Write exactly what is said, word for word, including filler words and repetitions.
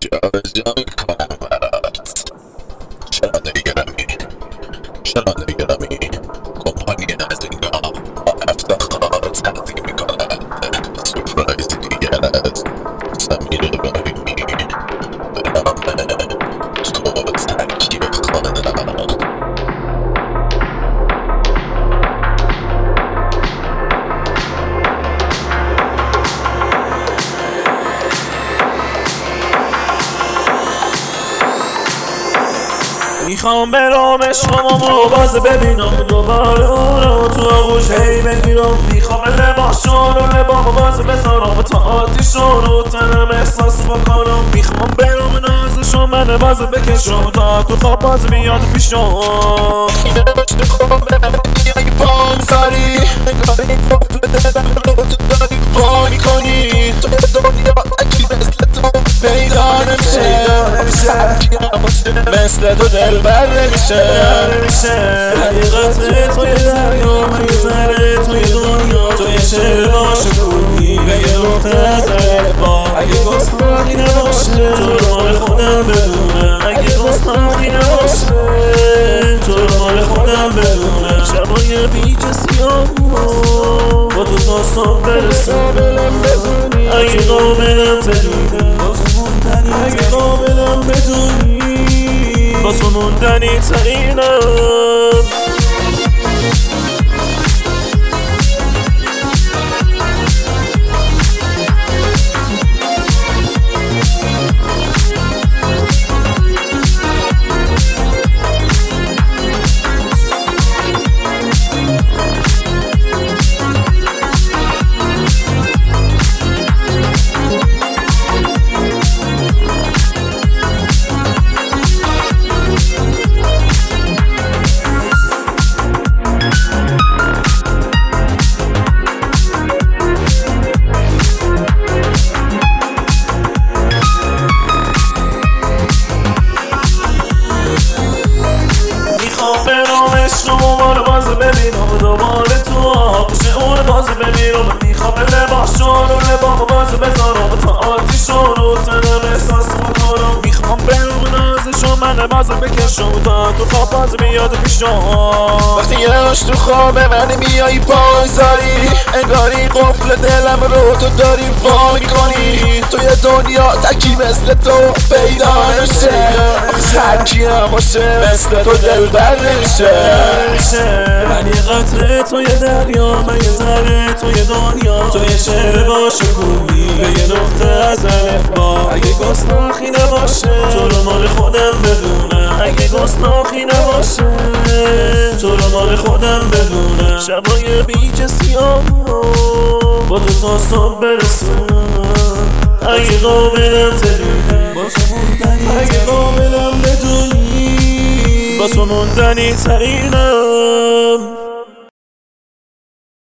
جابجا میکنم برات. چرا نمیگرمی چرا نمیگرمی کمپانی نزدیکا با افتخار تقدیم میکنم سورپرایز دیگر از سمیر ابراهیمی به نام تو ترکیب خانم. میخوام برام عشقمو باز ببینم دوباره اون رو تو آغوش هی بگیرم. میخوام لباسشون رو لبامو باز بذارم تا آتیشون رو تنم احساس بکنم. میخوام برام نازشون من باز بکشم تا تو خواب باز میاد پیشم. تو خواب میای بانزاری نگاهی قفل دلم رو تو داری پا میکنی. تو دنیا اکی مثل تو پیدا نمیشه مثل تو دل بر نمیشه. حقیقت توی دریا من یه ذره توی دنیا تو یه شعر باشه کنی به یه نقطه از الفبا. اگه گستاخی نباشه تو رو مال خودم بدونم. اگه گستاخی نباشه تو رو مال خودم بدونم. شبای بی کسی آمو با تو تا صبح برسم. اگه قابلم بدونی اگه قابلم بدونی با تو موندنی ترینم. عشقمو باز ببینم دوباره تو آغوش اون باز بمیرم. میخوام لباسشون رو لبامو باز بذارم تا آتیشون رو تنم احساس بکنم. میخوام برم نازشون من باز بکشم تا تو خواب باز میاد پیشم. وقتی یهاش تو خواب من میای بانزاری انگاری قفل دلم رو تو داری وا میکنی. توی دنیا تکی مثل تو پیدا نمیشه تکی هم باشه مثل تو دل بر نمیشه. من یه قطره توی دریا من یه ذره توی دنیا تو یه شعر باشه کنی به یه نقطه از الفبا. اگه گستاخی نباشه تو رو مال خودم بدونم. اگه گستاخی نباشه تو رو مال خودم بدونم. شبای بی کسی آمو با تو تا صبح برسونم. اگه قابلم بدونی با تو موندنی اگه قابلم بدونی با تو موندنی ترینم.